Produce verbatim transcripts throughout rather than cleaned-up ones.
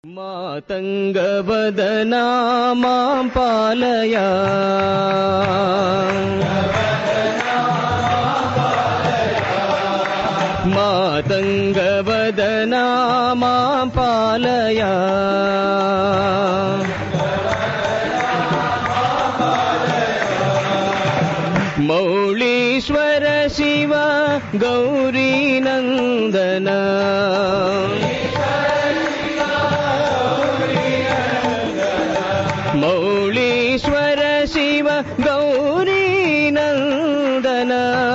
ಮಾತಂಗವದನಾ ಮಾಂ ಪಾಲಯ ಮಾತಂಗವದನಾ ಮಾಂ ಪಾಲಯ ಮೌಳೀಶ್ವರ ಶಿವ ಗೌರಿ ನಂದನ ಮೌಳೀಶ್ವರ ಶಿವ ಗೌರಿ ನಂದನ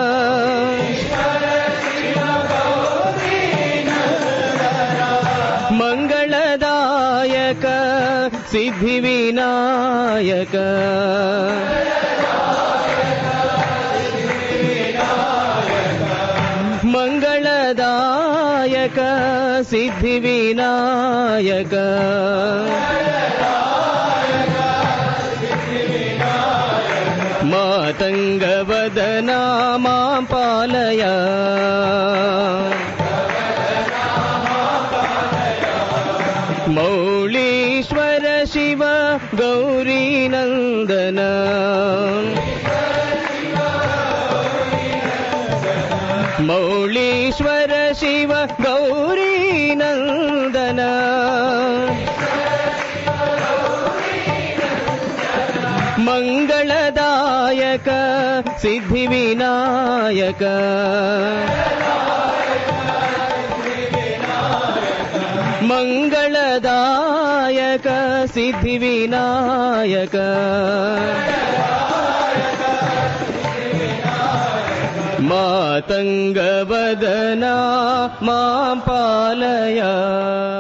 ಮಂಗಳದಾಯಕ ಸಿದ್ಧಿ ವಿನಾಯಕ ಮಂಗಳದಾಯಕ ಸಿದ್ಧಿ ವಿನಾಯಕ ಮಾತಂಗವದನಾ ಮಾಂ ಪಾಲಯ ಮೌಳೀಶ್ವರ ಶಿವ ಗೌರಿ ನಂದನ ಮೌಳೀಶ್ವರ ಶಿವ ಗೌರಿ ನಂದನ ಮಂಗಳದಾಯಕ ಸಿದ್ಧಿ ವಿನಾಯಕ ಮಂಗಳದಾಯಕ ಸಿದ್ಧಿ ವಿನಾಯಕ ಮಾತಂಗವದನಾ ಮಾಂ ಪಾಲಯ.